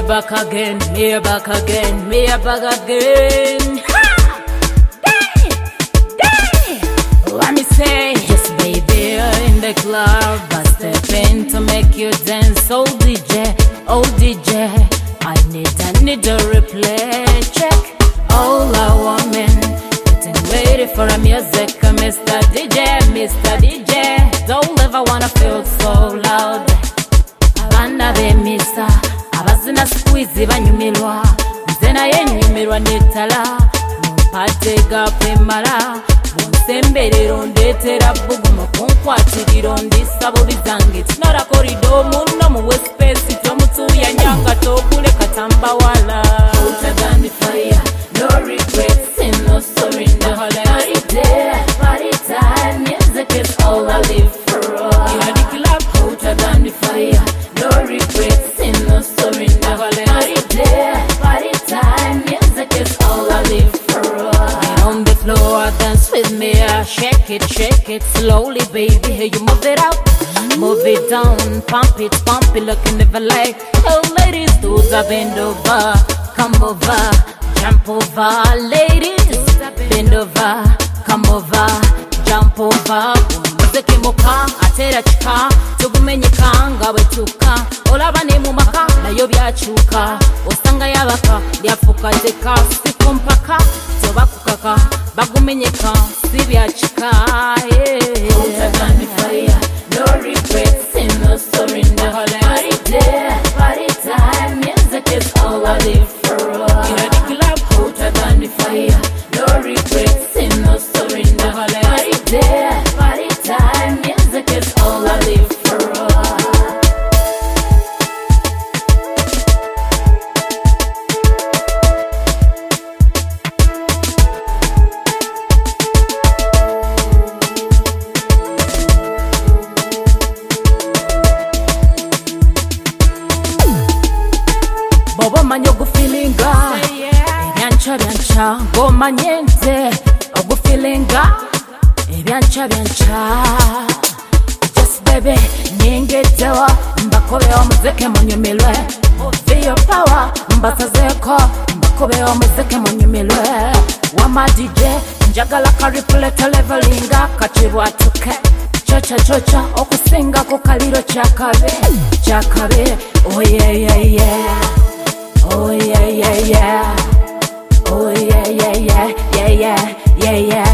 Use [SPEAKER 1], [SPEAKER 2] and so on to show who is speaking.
[SPEAKER 1] back again, me back again, me back again. Ha! Day! Let me say, yes baby, in the club, I step in to make you dance. Oh DJ, I need a replay. Check all our women, getting ready for a music. Mr. DJ, don't ever wanna feel so loud. Abana bemisa, abazina squeeze banyumirwa, nze naye nyumirwa netala, mumpatega pemala, munsemberero ndetera bugumu kunkwatiriro ndisabo bizange. It's not a corridor, muno muwe space, tomutuya nyanga togule katamba wala. Hotter than the fire, no regrets and no surrender. Party day, party time, music is all I live for. In the club, hotter than the fire, no regrets and no surrender. Party day, party time, music is all I live for. Get on the floor, dance with me, shake it slowly, baby. Hey, you move it out, move it down, pump it, looking never like. Oh, ladies, do the bend over, come over, jump over, ladies, bend over, come over, jump over. Muziki muka, atera chika, tugumenyika nga wetuka. Olabane mu maka, nayo byachuka. Osanga yabaka, lyafuka teka, siku mpaka, toba kukaka, bagumenyeka, si byachika. Hotter than the fire, no regrets and no surrender. Party day, party time, music is all I live for. In the club, hotter than the fire, no regrets and no surrender. Party day, party time, music is all I live for. Bobo manyo gu feelinga, ebyancha, goma nyente, ogu feelinga, ebyancha. Just baby, ningetewa, mbakobe omuzeke munyumirwe. Feel your power, mbasazeko, mbakobe omuzeke munyumirwe. Wama DJ, njagala ka replay levelinga, kachirwatuke. Chocha, okusinga ku kaliro chakabe. Oh yeah. Oh yeah. Oh yeah.